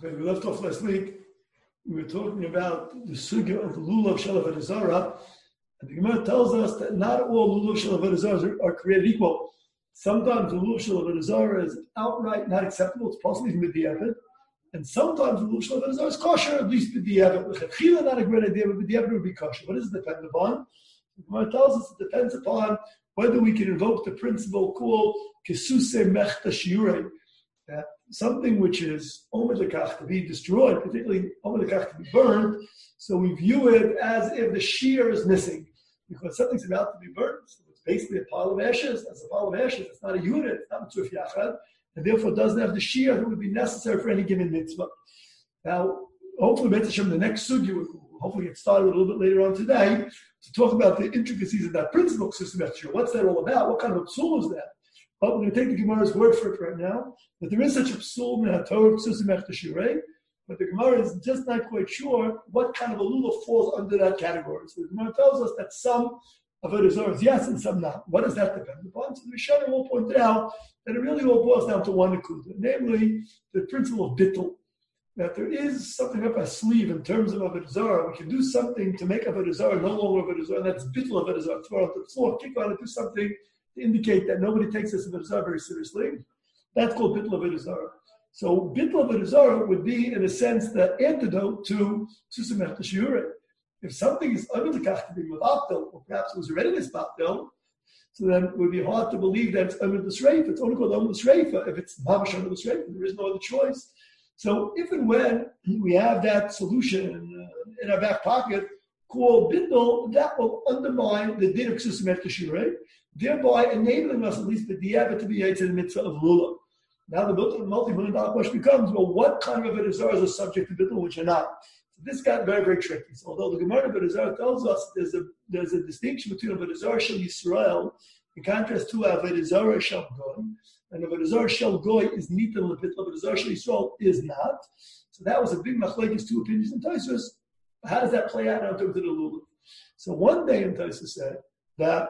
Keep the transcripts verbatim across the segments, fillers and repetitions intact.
Okay, we left off last week. We were talking about the sugya of the lulav shel avodah zarah, and the Gemara tells us that not all lulav shel avodah zarah are, are created equal. Sometimes the lulav shel avodah zarah is outright not acceptable; it's possibly even b'diavad, and sometimes the lulav shel avodah zarah is kosher, at least b'diavad. L'chadchila not a great idea, but b'diavad would be kosher. What does it depend upon? The Gemara tells us it depends upon whether we can invoke the principle called kesuse mechta shiurei, that something which is omer lekach to be destroyed, particularly omer lekach to be burned, so we view it as if the shear is missing, because something's about to be burned. So it's basically a pile of ashes. As a pile of ashes, it's not a unit, it's not a tzuf yachad, and therefore doesn't have the shear that would be necessary for any given mitzvah. Now, hopefully, Mitzvah, the next sugya, we'll hopefully get started a little bit later on today, to talk about the intricacies of that principle, what's that all about? What kind of a psul is that? But we're going to take the Gemara's word for it right now, that there is such a psul in HaTorah, Psusim Echta Shirei, but the Gemara is just not quite sure what kind of a lulav falls under that category. So the Gemara tells us that some of it is yes and some not. What does that depend upon? So the Rishonim all pointed out that it really all boils down to one nekuda, namely the principle of bittul, that there is something up our sleeve in terms of avodah zarah. We can do something to make avodah zarah no longer avodah zarah, and that's bittul avodah zarah. Throw it onto the floor, kick on it, do something to indicate that nobody takes this avodah zarah very seriously. That's called bittul avodah zarah. So bittul avodah zarah would be, in a sense, the antidote to psusim echta shiurei. If something is under the kach to be mevatel, or perhaps it was already misvatel, so then it would be hard to believe that it's under the shreifa. It's only called under the shreifa if it's mamash under the shreifa. There is no other choice. So if and when we have that solution uh, in our back pocket called bittul, that will undermine the din of ksusim echta shiurei, thereby enabling us at least the diavad to be able to the mitzvah of lulav. Now the multi-million dollar question becomes, well, what kind of avodah zarah is subject to bittul, which are not? So this got very, very tricky. So although the Gemara of avodah zarah tells us there's a there's a distinction between avodah zarah shel Yisrael in contrast to avodah zarah shel Goy, and avodah zarah shel Goy is nitan lebittul, avodah zarah shel Yisrael is not. So that was a big machlekes, two opinions in Tosfos. How does that play out in terms of the lulav? So one day in Tosfos said that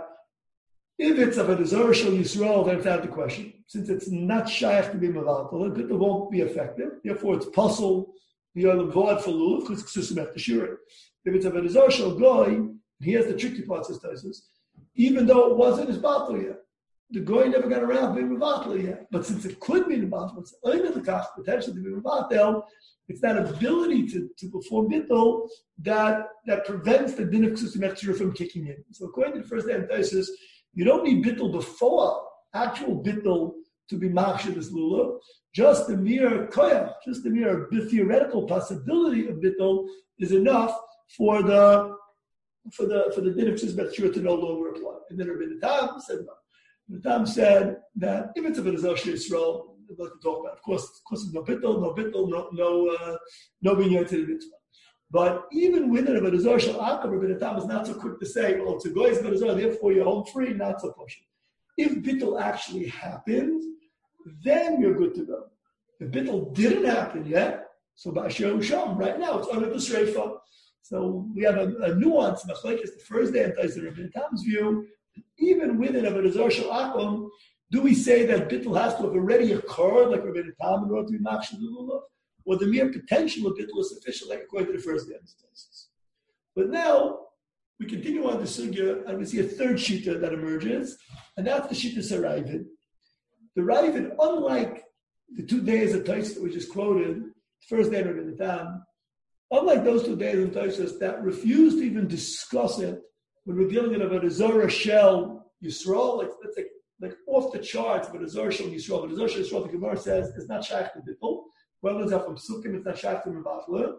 if it's avodah zarah shel Yisrael, then it's out of the question. Since it's not shaykh to be mevatel, it won't be effective. Therefore, it's puzzle the other vod for lulav because it's ksusim echta shiurei. If it's avodah zarah shel Goy, and here's the tricky part, says Tosfos, even though it wasn't his batel yet, the Goy never got around to being mevatel yet. But since it could be mevatel, it's only the kach potential to be mevatel. It's that ability to, to perform bittul that that prevents the din of ksusim echta shiurei from kicking in. So according to the first day of Tosfos, you don't need bittul before actual bittul to be machshir this lulav. Just the mere koyach, just the mere theoretical possibility of bittul is enough for the for the for the din of ksusim to no longer apply. And then Rabbi Tam said no. Rabbi Tam said that if it's a avodah zarah shel Yisrael, I'd like to talk about. Of course, of course, no bittul, no bittul, no no uh, no binyan to the mitzvah. But even within a avodah zarah shel Akum, Rabbi Tam is not so quick to say, well, it's a goy's avodah zarah, therefore you're home free, not so pushing. If bittul actually happened, then you're good to go. If bittul didn't happen yet, so ba'asher u'sham, right now it's under the shreifa. So we have a, a nuance, machlekes the first day, and Tosfos Rabbi Tam's view, even within a avodah zarah shel Akum, do we say that bittul has to have already occurred, like Rabbi Tam, in order to be machshir the lulav? Or the mere potential of bittul is sufficient, like according to the first day of Tosfos. But now, we continue on the sugya, and we see a third shita that emerges, and that's the shita Ravid. The Ravid, unlike the two days of Tosfos that we just quoted, the first day of Rabbi Tam, unlike those two days of Tosfos that refuse to even discuss it when we're dealing with avodah zarah shel Yisrael, like that's like, like off the charts, avodah zarah shel Yisrael, avodah zarah shel Yisrael, the Gemara says is not shaykh to bittul. Well, it's from Sukkim, it's not shaykh to mevatel.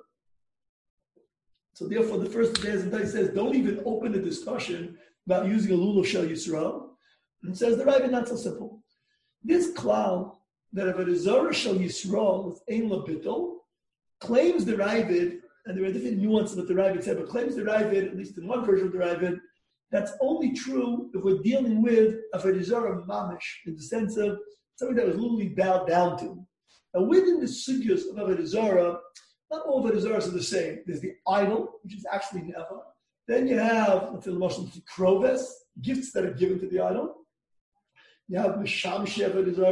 So therefore, the first days and says, don't even open a discussion about using a lulav shel Yisrael. And says the Ravid, not so simple. This klal that if avodah zarah shel Yisrael is ein labittul, claims the Ravid, and there are different nuances of what the Ravid said, but claims the Ravid, at least in one version of the Ravid, that's only true if we're dealing with avodah zarah mamish, in the sense of something that was literally bowed down to. And within the sugyas of avodah zarah, not all avodah zarahs are the same. There's the idol, which is actually never. Then you have, let's say, the Muslim kroves, gifts that are given to the idol. You have mishamsheh avodah zarah.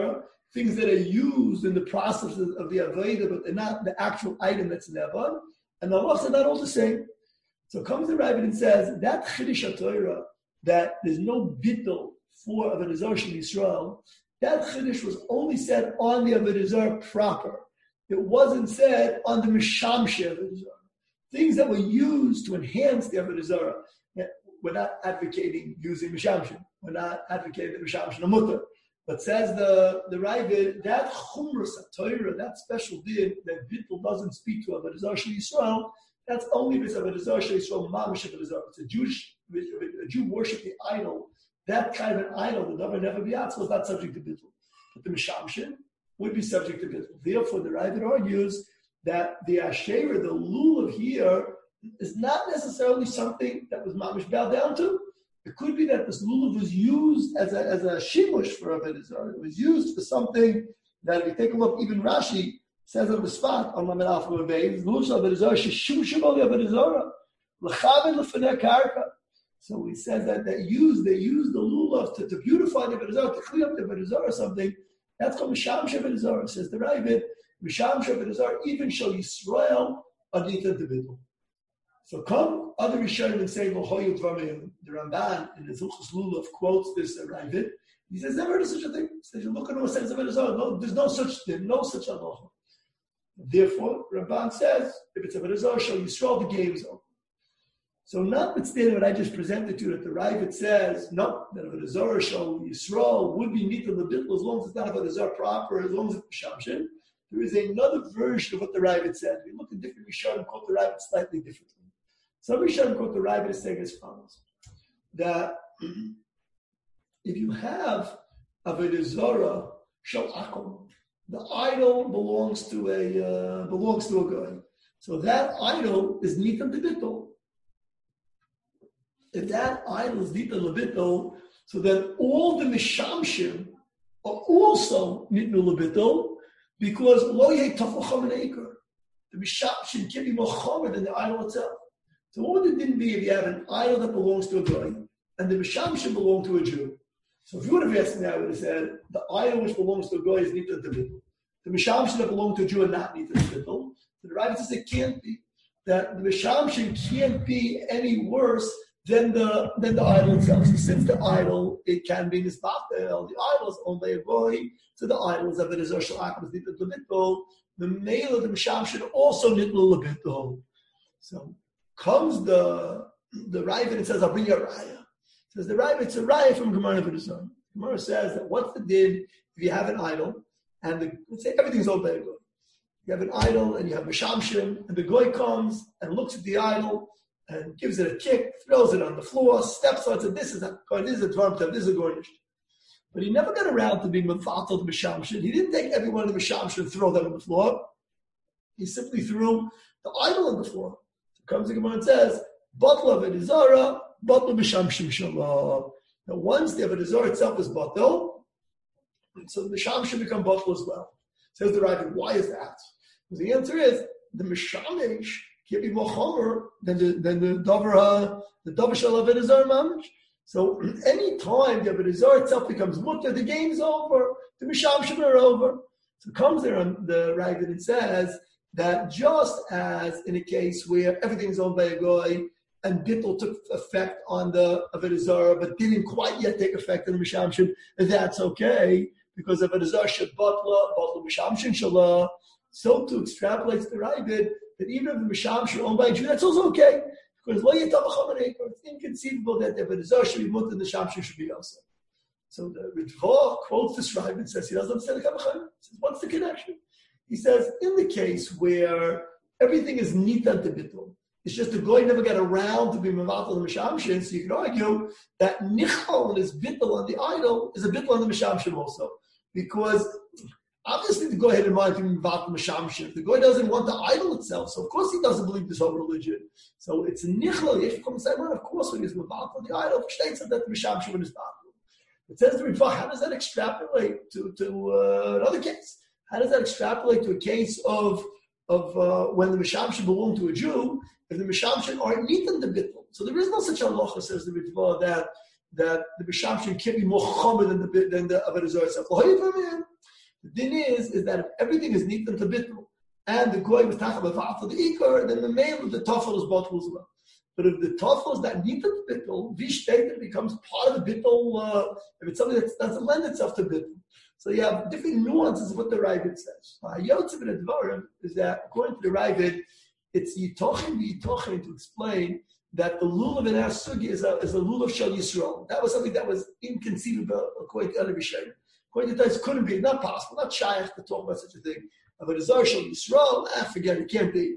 things that are used in the process of, of the Avodah, but they're not the actual item that's in the Avodah. And the laws are not all the same. So comes the Ravid and says, that Chiddush HaTorah, that there's no bittul for Avodah Zarah Shel Yisrael, that Chiddush was only said on the Avodah Zarah proper. It wasn't said on the Mishamshe Avodah Zarah. Things that were used to enhance the Avodah Zarah. We're not advocating using Mishamshe. We're not advocating the Mishamshe Namutter. But says the, the Ravid, that Chumras HaTorah, that special din that bittul doesn't speak to Avodah Zarah Shel Yisrael, that's only if it's Avodah Zarah Shel Yisrael, Mamish Avodah Zarah. It's a Jewish, a Jew worship the idol. That kind of an idol, the Davar Never B'Yatz, was not subject to bittul. But the Mishamshin would be subject to bittul. Therefore, the Ravid argues that the Asherah, the lulav here, is not necessarily something that was Mamish bowed down to. It could be that this lulav was used as a as a shimush for Avodah Zarah. It was used for something that, if you take a look, even Rashi says on the spot on Lamed Alf Lamed Beis, lulav Avodah Zarah shishum shemol Avodah Zarah l'chaven l'fanei karka. So he says that they use they use the lulav to, to beautify the Avodah Zarah, to clean up the Avodah Zarah or something. That's called Misham Avodah Zarah. Says the Ravid, Misham Avodah Zarah even shall Yisrael adita devidul. So come other Rishonim and say, L'hoyu dvarim. The Ramban in the Hilchos Lulav quotes this uh, Ravid. He says, never heard of such a thing. He says, you look at what says Avodah Zarah. No, there's no such thing, no such halacha. Therefore, Ramban says, if it's Avodah Zarah, shall Yisrael, the game is over. So notwithstanding what I just presented to you, that the Ravid says, no, that Avodah Zarah shall Yisrael would be nita l'bitl as long as it's not Avodah Zarah proper, as long as it's Mishamshin. There is another version of what the Ravid said. We look at different Rishonim, quote the Ravid slightly differently. Some Rishonim quote the Ravid as saying as follows, that if you have Avodah Zarah shel akum, the idol belongs to a uh, belongs to a guy. So that idol is nitan lebitol. If that idol is nitan lebitol, so then all the mishamshim are also nitan lebitol, because lo yeh tafacham and eker. The mishamshim can be more chomer than the idol itself. So what would it didn't be if you have an idol that belongs to a guy and the mishamshim belong to a Jew? So if you would have asked me, I would have said the idol which belongs to a guy is nitan lebitol. The mishamshim that belong to a Jew are not nitan lebitol. So the Ravid says it can't be. That the mishamshim can't be any worse than the than the idol itself. So since the idol, it can be nisbatel, the idol is owned by a boy, so the idols of it is Rosh Hashanah is nitan lebitol. The male of the mishamshim also nitan lebitol. So comes the the Ravid and says, I'll bring you a raya. Says the Ravid, it's a raya from Gemara Avodah Zarah. Gemara says that what's the din if you have an idol and the, let's say everything's owned by a goy. You have an idol and you have mishamshim, and the goy comes and looks at the idol and gives it a kick, throws it on the floor, steps on it, and this is a this is a dvarmtav, this is a garnish. But he never got around to being mevatel the mishamshim. He didn't take every one of the mishamshim and throw them on the floor. He simply threw the idol on the floor. Comes the Gemara and says, Batla Avodah Zarah, Batla Mishamshim Shalom. Now once the Avodah Zarah itself is Batel, so the Mishamshim become Batel as well. Says the Ravid, why is that? Because the answer is, the Mishamish can't be more chomer than the than the Dover uh, the Dover Shal Avodah Zarah Mamish. So any time the Avodah Zarah itself becomes mutter, the game's over, the Mishamshim are over. So comes there on the Ravid and says, that just as in a case where everything's owned by a goy and bittul took effect on the Avodah Zarah but didn't quite yet take effect on the mishamshim, that's okay because Avodah Zarah should batla, batla mishamshim shalah. So to extrapolate the Ravid that even if the mishamshim are owned by a Jew, that's also okay because lo yetavacham and eker. It's inconceivable that the Avodah Zarah should be mutter and the mishamshim should be also. So the Ritva quotes this Ravid and says he doesn't understand the kavachim. He says, what's the connection? He says, in the case where everything is nitan to bittul, it's just the goy never got around to be mevatel the mishamshin, so you can argue that nichol is bittul on the idol is a bittul on the mishamshin also. Because obviously the goy had in mind to be mevatel mishamshin. The goy doesn't want the idol itself, so of course he doesn't believe this whole religion. So it's nichol, yesh come say, of course when he's mevatel the idol, states that the mishamshin is batel. It says to me, how does that extrapolate to, to uh, another case? How does that extrapolate to a case of of uh, when the mishamshim belong to a Jew? If the mishamshim are nitan the bittul, so there is no such halacha, says the Ritva, that that the mishamshim can't be more chomer than the than the Avodah Zarah itself. The din is, is that if everything is nitan to bittul, and the goy was tachal b'fa'al to the ikar, then the male of the tafel is bottled as well. But if the tafel is that nitan to bittul, vishtated becomes part of the bittul, uh, if it's something that doesn't lend itself to bittul. So you have different nuances of what the Ravid says. Yotzev and Advarim is that, according to the Ravid, it's yitochen v'yitochen to explain that the lulav in our sugi is a, is a lulav shel Yisrael. That was something that was inconceivable according to other Rishonim. According to Tais, couldn't be, not possible, not shaykh to talk about such a thing. But a zar shel Yisrael, ah, forget it, can't be.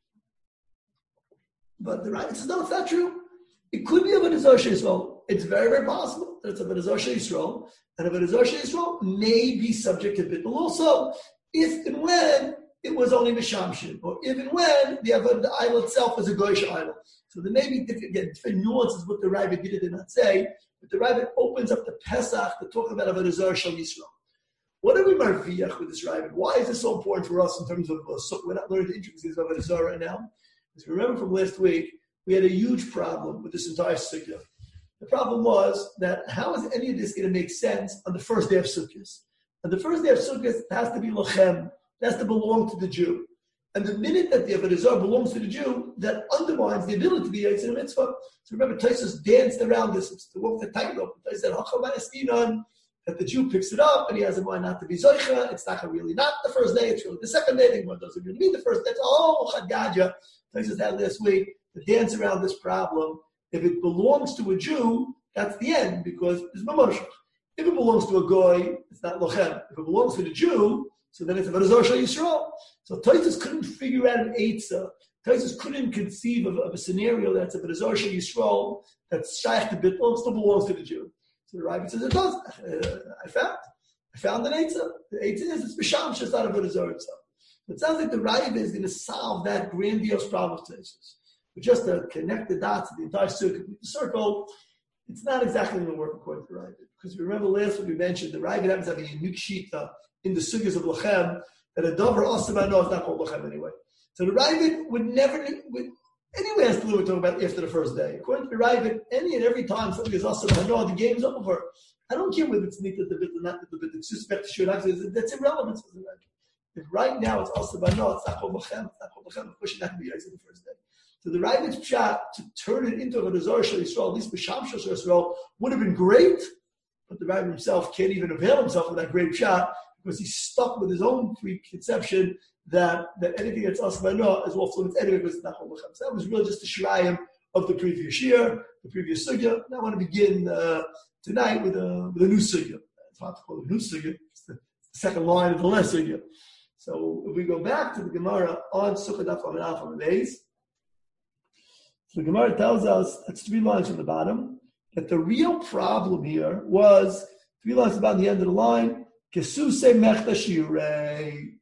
But the Ravid says, no, it's not true. It could be of a zar shel Yisrael. It's very, very possible that it's of a zar shel Yisrael, and of a zar shel Yisrael may be subject to bittul also, if and when it was only Mishamshin, or even when the, the idol itself was a Goyish idol. So there may be different, again, different nuances what the Ravid did, did not say, but the Ravid opens up the Pesach to talk about Avodah Zarah Shel Yisrael. What are we marviach with this Ravid? Why is this so important for us in terms of, uh, so we're not learning the intricacies of Avodah Zarah right now? Because remember from last week, we had a huge problem with this entire Sukkah. The problem was that how is any of this going to make sense on the first day of Sukkot? On the first day of Sukkot, it has to be Lachem. It has to belong to the Jew. And the minute that the Avodah Zarah belongs to the Jew, that undermines the ability to be Yitzhak Mitzvah. So remember, Tosfos danced around this. It's the walk the tightrope. He said, that the Jew picks it up and he has a mind not to be Zoicha. It's not really not the first day, it's really the second day. It doesn't really mean the first day. It's all Chadgadja. Tosfos had last week to dance around this problem. If it belongs to a Jew, that's the end, because it's Mamoshach. If it belongs to a Goy, it's not Lochem. If it belongs to the Jew, so then it's Avodah Zarah Shel Yisrael. So Tosfos couldn't figure out an eitzah. Tosfos couldn't conceive of, of a scenario that's Avodah Zarah Shel Yisrael that's shaykh to bittul and still belongs to the Jew. So the Ravid says it does. Uh, I found, I found an eitzah. The eitzah is it's b'sham shas not Avodah Zarah itself. It sounds like the Ravid is going to solve that grandiose problem of Tosfos. But just to connect the dots of the entire circle, the circle, it's not exactly going to work according to the Ravid. Because remember last week we mentioned the Ravid happens to have a unique shita in the sugyas of Lachem, that a dover asabano is not called Lachem anyway. So the Ravid would never, would, anyway has to do with talking about after the first day. According to the Ravid, any and every time something is asabano, the game's over. I don't care whether it's neat at the bit or not at the bit, it's suspect to shoot. That's irrelevant. If right now it's asabano, it's not called Lachem, it's not called Lachem, of course you're not going to be Yitzhak the first day. So the Ravid's shot to turn it into a Zarah Shel Yisrael, at least B'Sham Shel Yisrael, would have been great, but the Ravid himself can't even avail himself of that great shot because he's stuck with his own preconception that, that anything that's asmano is off limits anyway because it's not Chol B'Chem. So that was really just the shirayim of the previous year, the previous sugya. Now I want to begin uh, tonight with a, with a new sugya. It's hard to call it a new sugya. It's the second line of the last sugya. So if we go back to the Gemara on Sukkah Daf Lamed Aleph on the base, so the Gemara tells us, that's three lines from the bottom, that the real problem here was, three lines about the end of the line, Kesuse mechta shirei.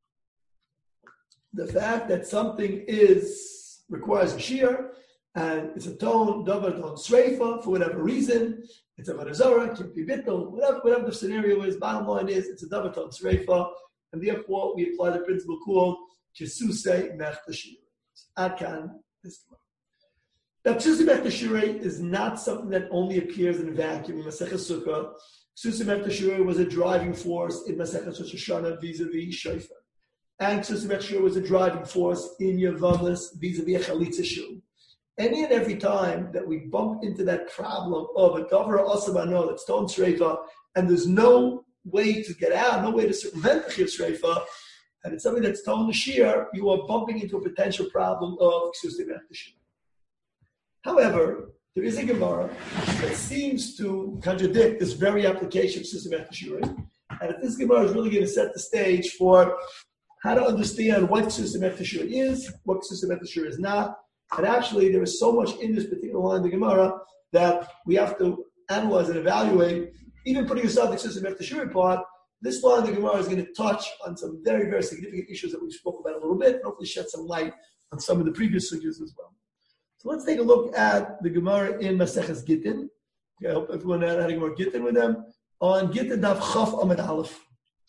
The fact that something is, requires a shear, and it's a tone, davar ton sreifa, for whatever reason, it's a Avodah Zarah, can't be bittul, whatever, whatever the scenario is, bottom line is, it's a davar ton sreifa, and therefore we apply the principle called Kesuse mechta shirei. Adkan, this one. Now, Kesuse mechta shirei is not something that only appears in a vacuum in Masechah Sukkah. Kesuse mechta shirei was a driving force in Masechah Rosh Hashanah vis-a-vis Shofar. And Kesuse mechta shirei was a driving force in Yavamas vis-a-vis Chalitza Shu. Any and every time that we bump into that problem of a davar asabano that's ton sreifa, and there's no way to get out, no way to circumvent the chiv sreifa, and it's something that's ton shear, you are bumping into a potential problem of Kesuse mechta shirei. However, there is a Gemara that seems to contradict this very application of Kesuse mechta shirei, and this Gemara is really going to set the stage for how to understand what Kesuse mechta shirei is, what Kesuse mechta shirei is not. And actually, there is so much in this particular line of the Gemara that we have to analyze and evaluate. Even putting aside the Kesuse mechta shirei part, this line of the Gemara is going to touch on some very, very significant issues that we spoke about a little bit, and hopefully shed some light on some of the previous sugyas as well. So let's take a look at the Gemara in Maseches Gittin. Okay, I hope everyone had a Gemara Gittin with them. On Gittin Daf Chaf Amud Aleph.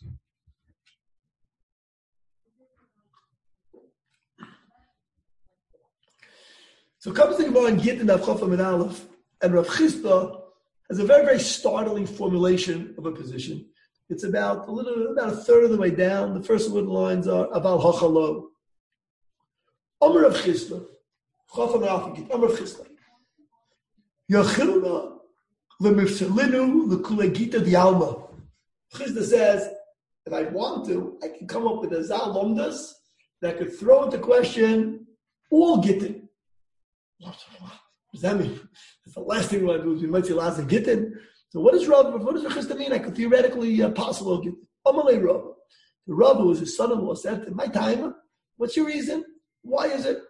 So comes the Gemara in Gittin Daf Chaf Amud Aleph, and Rav Chisda has a very, very startling formulation of a position. It's about a little, about a third of the way down. The first wooden lines are about hachalo. Omer of Chisda, Chafam Rafik, Omer of Chisda. Yachilna lemifselinu lekulegita dialma. Chisda says, if I want to, I can come up with a zalomdas that could throw into question all gittin. What does that mean? That's the last thing we want to do is we might say last of gittin. So what does Rav, what does Chisda mean? I could theoretically uh, possible gittin. Amalei Rav. The Rav, who was his son-in-law, said to my time, what's your reason? Why is it?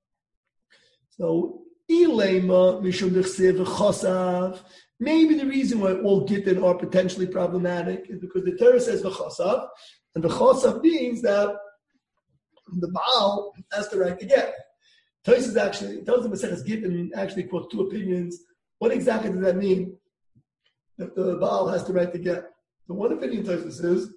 So, ilema mishum dechsev v'chosav. Maybe the reason why all gittin are potentially problematic is because the Torah says v'chosav, and v'chosav means that the Baal has the right to get. Tosfos actually tells the Maseches Gittin actually quote two opinions. What exactly does that mean? That the Baal has the right to get. The one opinion Tosfos is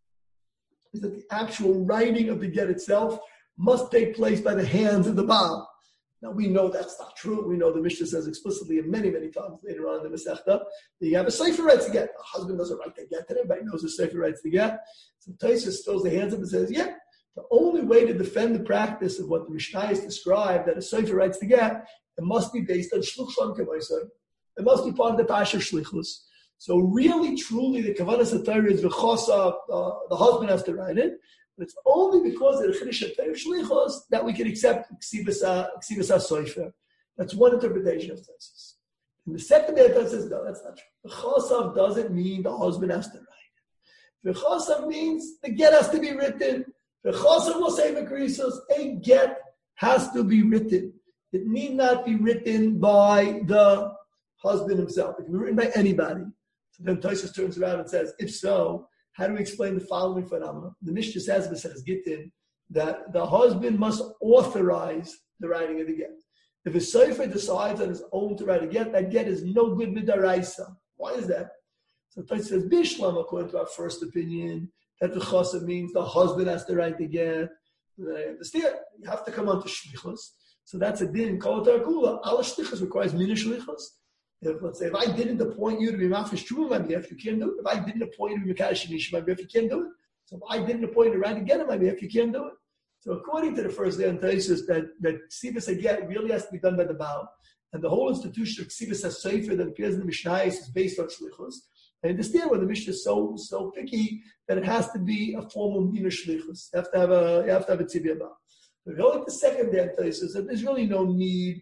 is that the actual writing of the get itself must take place by the hands of the Baal. Now we know that's not true. We know the Mishnah says explicitly and many, many times later on in the Masechta that you have a sefer rights to get. A husband doesn't right to get, and everybody knows the sefer rights to get. So Tosfos throws the hands up and says, yeah, the only way to defend the practice of what the Mishnah has described that a sefer rights to get, it must be based on shluchsham k'maisar. It must be part of the pasha shlichus. So really, truly, the kavanas hatayr is v'chosa, uh, the husband has to write it. But it's only because of the Chiddush HaTorah Shlichos that we can accept Ksivas HaSofer. That's one interpretation of Tosfos. And the second interpretation says, no, that's not true. The Chosav doesn't mean the husband has to write it. The Chosav means the get has to be written. The Chosav will say Makrisos, a get has to be written. It need not be written by the husband himself. It can be written by anybody. So then Tosfos turns around and says, if so, how do we explain the following phenomenon? The Mishnah says, B'Seches Gittin, that the husband must authorize the writing of the get. If a sofer decides on his own to write a get, that get is no good midaraisa. Why is that? So Tosfos says, Bishlam, according to our first opinion, that the chosav means the husband has to write the get. I understand. You have to come on to shlichus. So that's a din. Kol Tarkula. All shlichus requires mina shlichus. If, let's say, if I didn't appoint you to be mafish truma, my behalf, you can't do it. If I didn't appoint you to be mekadosh nisha, my behalf, you can't do it. So if I didn't appoint you to write again on my behalf, you can't do it. So according to the first day on Tosfos, that that ksivas aget really has to be done by the Baal, and the whole institution of ksivas hasefer that appears in the Mishnah is based on shlichus. I understand why the Mishnah is so so picky that it has to be a form of mina shlichus. You have to have a you have to have a tzibia Baal. But if you look at the second day on Tosfos, that there's really no need.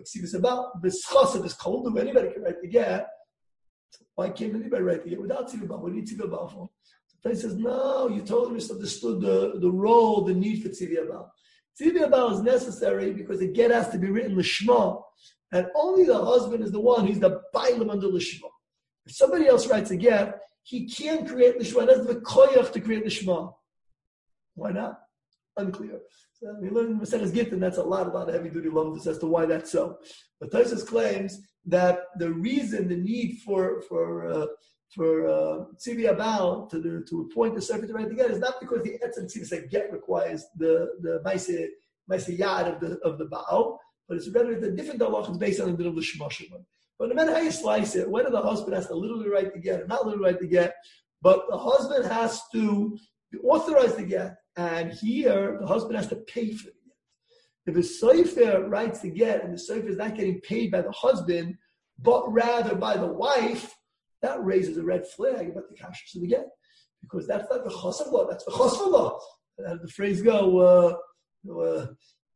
About this chosav is cold, if anybody can write the get, why can't anybody write the get without tzibah bal? What do you need tzibah bal for? So he says, no, you totally misunderstood the, the role, the need for tzibah bal. Tzibah bal is necessary because the get has to be written l'shma, and only the husband is the one who's the bailam under l'shma. If somebody else writes a get, he can't create l'shma. He doesn't have the koyach to create l'shma. Why not? Unclear. So we learn in Maseches Gittin, that's a lot, a lot of heavy-duty lumdus as to why that's so. But Tosfos claims that the reason, the need for for uh, for uh, tzivia Baal to the, to appoint the sefer to write the get is not because the etzem tzivia get requires the the ma'aseh ma'aseh yad of the of the Baal, but it's rather the different halachos based on the din of the shema shema. But no matter how you slice it, whether the husband has to literally write the get or not literally write the get, but the husband has to authorize the get. And here, the husband has to pay for the get. If a sofer writes the get and the sofer is not getting paid by the husband, but rather by the wife, that raises a red flag about the kashrus of the get. Because that's not the chosav law, that's the chosva law. As the phrase go, uh, uh,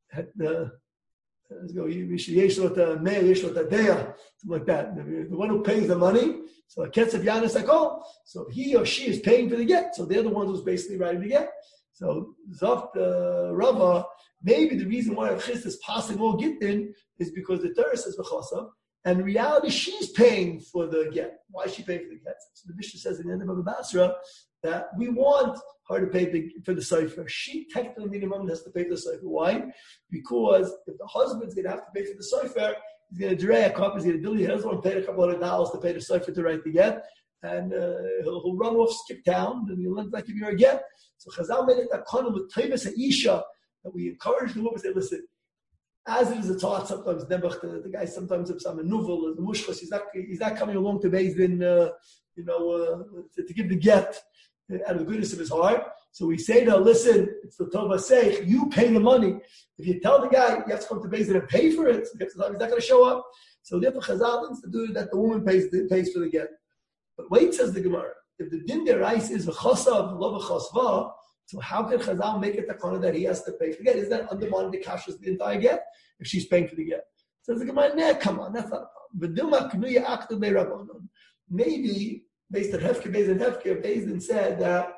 uh, let's go, yesh lo ta'meh, yesh lo ta'deya, something like that. The, the one who pays the money, so a ketzav yanis hakol, so he or she is paying for the get. So they're the ones who's basically writing the get. So Zoft uh, Rava, maybe the reason why Rav Chisda is passing all gittin is because the Torah says v'chosav, and in reality she's paying for the get. Why is she paying for the get? So the Mishnah says in the end of Baba Basra that we want her to pay the, for the sefer. She technically minimum has to pay for the sefer. Why? Because if the husband's going to have to pay for the sefer, he's going to direct a cup, he's going to do he doesn't want to pay a couple hundred dollars to pay the sefer to write the get. And uh, he'll, he'll run off, skip town, and he'll end up giving her a get. So Chazal made it a kind with Taivas Isha that we encourage the woman to say, listen, as it is a thought, sometimes Nebuch, the, the guy sometimes if some novel is the mushchas, he's not he's not coming along to Beis Din, uh, you know, uh, to, to give the get out of the goodness of his heart. So we say to her, listen, it's the Tova Seich, you pay the money. If you tell the guy, you have to come to Beis Din and pay for it, he's not going to show up. So therefore, Chazal wants to do that the woman pays, pays for the get. But wait, says the Gemara, if the din derais is v'chosav, lo v'chosva, so how can Chazal make it the kind that he has to pay for the get? Is that undermining the kashrus of the entire get if she's paying for the get? Says the Gemara, nah, come on, that's not a problem. Maybe, based on Hefker, based on Hefker, Beis Din said that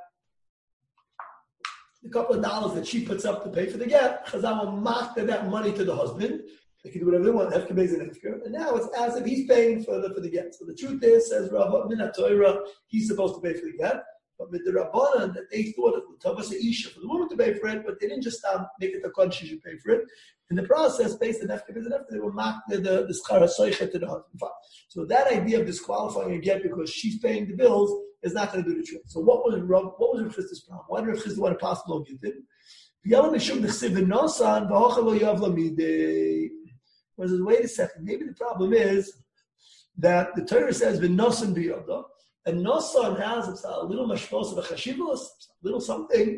the couple of dollars that she puts up to pay for the get, Chazal will mark that money to the husband. They can do whatever they want, Hefker, Beis Din, Hefker. And now it's as if he's paying for the, for the get. So the truth is, says Rav Minat Torah, he's supposed to pay for the get. But with the Rabbanan, that they thought it was Tavas Isha for the woman to pay for it, but they didn't just um, make it a con she should pay for it. In the process, based on Hefker, Beis Din, Hefker, they will mark the, the, the Schar HaSoichet to the husband. So that idea of disqualifying a get because she's paying the bills is not going to do the trick. So what was Rav, what was Rav Chisda's problem? Why did Rav Chisda want to pass the law Gittin? Whereas, wait a second, maybe the problem is that the Torah says v'nosan b'yoda, and nosan has it's a little mashmos of a chashivos, a little something.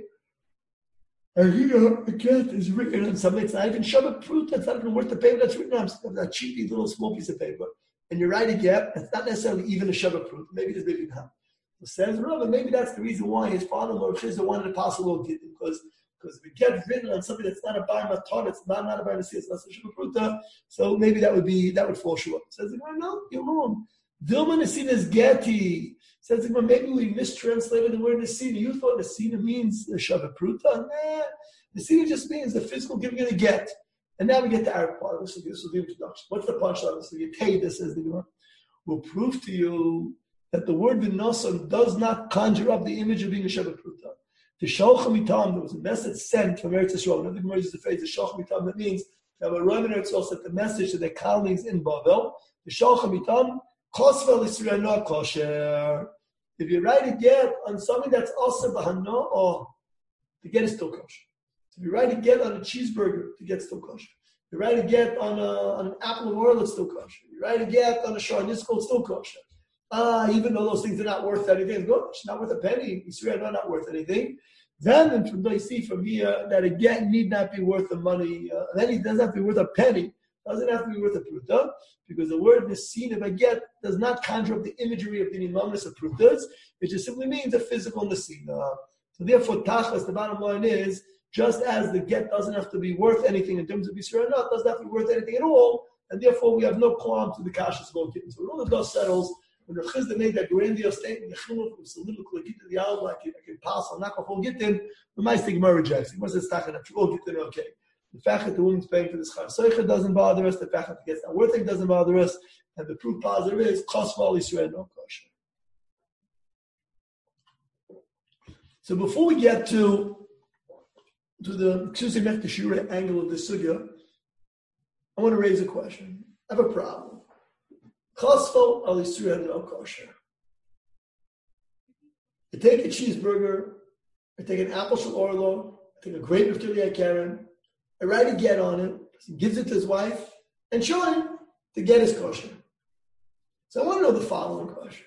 And here a get is written on something. It's not even Shabbat proof. That's not even worth the paper that's written on. It's that cheapy little small piece of paper. And you write a get. It's not necessarily even a Shabbat proof. Maybe there's maybe not. So says Rav, maybe that's the reason why his father-in-law Chisda wanted to pass a law Gittin, because because if it gets written on something that's not a bar maton, it's not, not a bar nasi, it's not a shubapruta, so maybe that would be that would fall short. Says the Gemara, no, you're wrong. Dilma Nesina is geti. Says the Gemara, maybe we mistranslated the word Nesina. You thought Nesina means the shabapruta? Nah, Nesina just means the physical giving of the get. And now we get the Arab part. This will, this will be the introduction. What's the punchline? So you pay this, says the Gemara. We'll prove to you that the word v'nosan does not conjure up the image of being a shabapruta. The Shalcha Mitam, there was a message sent from Eretz Yisrael. Another Gemara uses the phrase, the Shalcha Mitam, that means that a Roman Eretz Yisrael sent the message to their colleagues in Bavel. The Shalcha Mitam, Kosvel Yisrael not kosher. If you write a get on something that's also b'hana, oh, the get is still kosher. So if you write a get on a cheeseburger, the get is still kosher. If you write a get on, a, on an apple of oil, it's still kosher. If you write a get on a shor niskol, it's still kosher. Ah, even though those things are not worth anything, it's good. It's not worth a penny. Yisrael are not worth anything. Then, from they see from here that a get need not be worth the money. Uh, then it doesn't have to be worth a penny. It doesn't have to be worth a pruta, because the word nesin of a get does not conjure up the imagery of the nimamnus of prutas. It just simply means a physical nesin. Uh, so therefore, tachlis, the bottom line is, just as the get doesn't have to be worth anything in terms of Yisrael, it doesn't have to be worth anything at all, and therefore we have no qualm to the kashas about getting. So when all the dust settles, when Rav Chisda made that grandiose statement, the chinuch was soliloquy, get to the hour, like I can pass, I'm not going to get in, the mice think Gemara rejects. He must have stuck up, oh, get in, okay. The fact that the woman's paying for this char soicha doesn't bother us, the fact that the get's not worth it doesn't bother us, and the proof positive is, chosval Yisrael no kosher. So before we get to, to the Ksusi Mech Teshura angle of this sugya, I want to raise a question. I have a problem. Chosfo al Yisrael no kosher. I take a cheeseburger, I take an apple shel orlo, I take a grape of Kiriyat Karen, I write a get on it, he gives it to his wife, and show him the get is kosher. So I want to know the following question.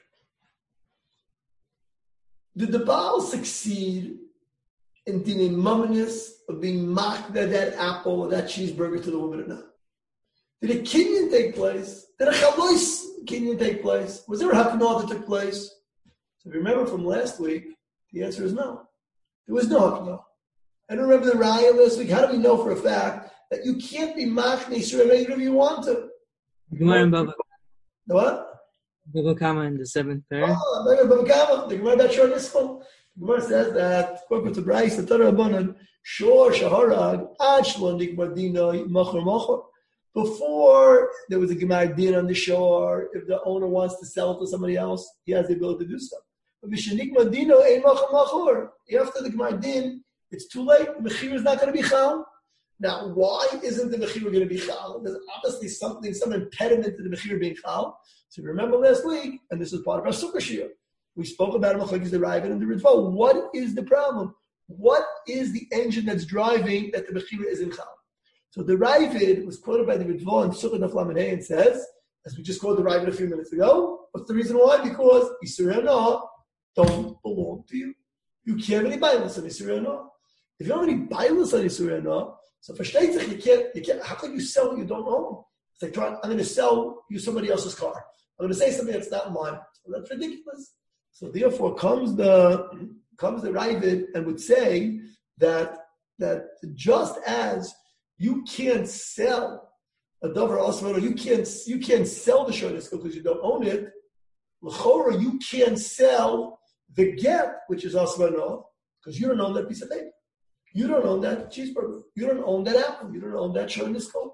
Did the Baal succeed in the mumminess of being mocked by that apple or that cheeseburger to the woman or not? Did a kinyan take place? Did a chalois kinyan take place? Was there a hakanah that took place? So if you remember from last week, the answer is no. There was no hakanah. I don't remember the raya last week. How do we know for a fact that you can't be machne Yisrael whenever you want to? Gemara in Bava. The what? Bava Kama in the seventh pair. Oh, Bava Kama. The Gemara about Shor Niskol. The Gemara says that, according to Bryce, the Torah Rabbanan, Shor Shaharag, Ad Shlo Nikmar Dino Mocher Mocher. Before there was a Gemar Din on the shore, if the owner wants to sell it to somebody else, he has the ability to do so. But Mishanikma Dino Ein Mocher Mocher. After the Gemar Din, it's too late. The Mechir is not going to be Chal. Now, why isn't the Mechir going to be Chal? There's obviously something, some impediment to the Mechir being Chal. So remember last week, and this is part of our Sukkah Shir, we spoke about Machlokes the Ravid and the Ritva. What is the problem? What is the engine that's driving that the Mechir isn't Chal? So the Ravid was quoted by the Ritva in Sukkah Daf Lamed Hey and says, as we just quoted the Ravid a few minutes ago, What's the reason why? Because Yisur Hana don't belong to you. You can't have any bias on Yisur Hana. If you don't have any bias on Yisur Hana, so for Shteitzach, you can't, you can't, how can you sell what you don't own? It's like, trying, I'm going to sell you somebody else's car. I'm going to say something that's not mine. Well, that's ridiculous. So therefore comes the comes the Ravid and would say that that just as you can't sell a Dover Osman, you can't you can't sell the Shonis because you don't own it. L'chora, you can't sell the get, which is Osman, because you don't own that piece of paper. You don't own that cheeseburger. You don't own that apple. You don't own that Shonis. So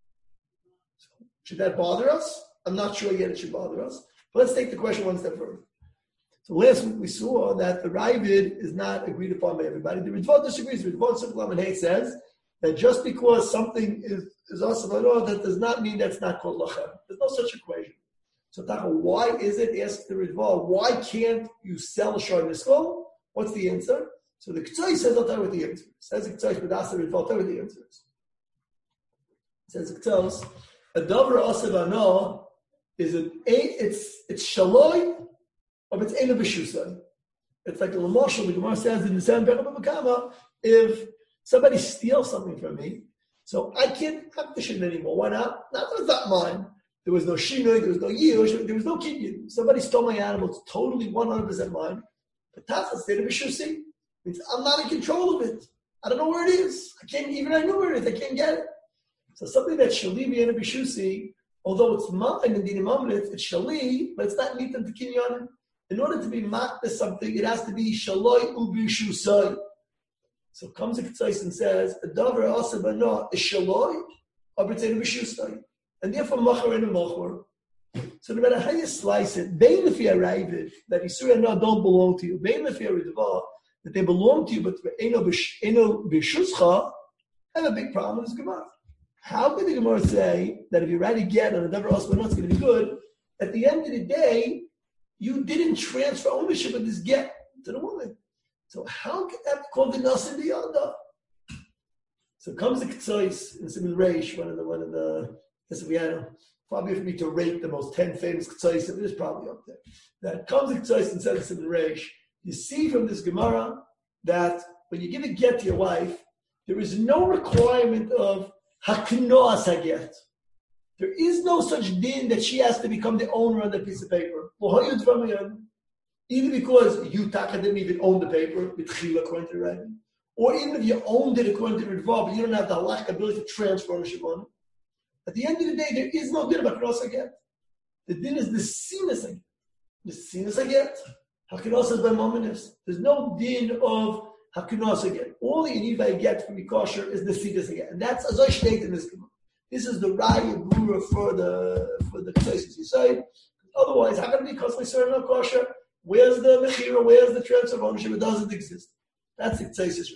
should that bother us? I'm not sure yet it should bother us. But let's take the question one step further. So last week we saw that the Ravid is not agreed upon by everybody. The Ritva disagrees. The Ritva Simple Hay says that just because something is is asavano, that does not mean that's not called lachem. There's no such equation. So Taka, why is it? Ask the Ritva, why can't you sell a shor niskol? What's the answer? So the K'tzai says, I'll tell you what the answer is. Says the K'tzai, but ask the Ritva, I'll tell you what the answer is. Says the K'tzai, a davar asavano is an it's it's shaloi. But it's Eina B'Shusay. It's like the Lamashal, the Gemara says in the Seven Perek B'Makama, if somebody steals something from me, so I can't have the shit anymore. Why not? Not that it's not mine. There was no shinoi, there was no yush, there was no kinyan. Somebody stole my animal, it's totally one hundred percent mine. But Tata stayed in B'Shusay. Means I'm not in control of it. I don't know where it is. I can't, even I know where it is, I can't get it. So something that's Shali B'Eina B'Shusay, although it's mine in the Imamlet, it's Shali, but it's not Nitan to Kinyan. In order to be makta something, it has to be shaloi ubishusai. So comes the K'tzais and says, a davar asabana is shaloi, abritain ubishusai. And therefore, machar and machar. So no matter how you slice it, bein if you arrive it, that Yisur Hana don't belong to you, bein if you arrive that they belong to you, but eno bishuscha, have a big problem with this Gemara. How can the Gemara say that if you write again on a davar asabana, it's going to be good? At the end of the day, you didn't transfer ownership of this get to the woman. So how can that be called the Nas in the Yada? So comes the K'tzais in Simon Reish, one of the, one of the, yes, we had a, probably for me to rate the most ten famous K'tzais, it is probably up there. That comes the K'tzais and says in Simon Reish, you see from this Gemara that when you give a get to your wife, there is no requirement of haknoas haget. There is no such din that she has to become the owner of that piece of paper. Either because you Taka didn't even own the paper, according to the Rebbe, or even if you owned it according to the Ritva, but you don't have the halakhic ability to transfer ownership on it. At the end of the day, there is no din about cross again. The din is the sinus again. The sinus again. Hakinos is by mominus. There's no din of hakinos again. All you need by a get from Mikosher is the sinus again. And that's as I state in this Gemara. This is the Raya Gura for the for the K'tzais you say. Otherwise, how can it be costly certain kosher? Where's the mechira? Where's the transfer of ownership? It doesn't exist. That's the K'tzais Raya.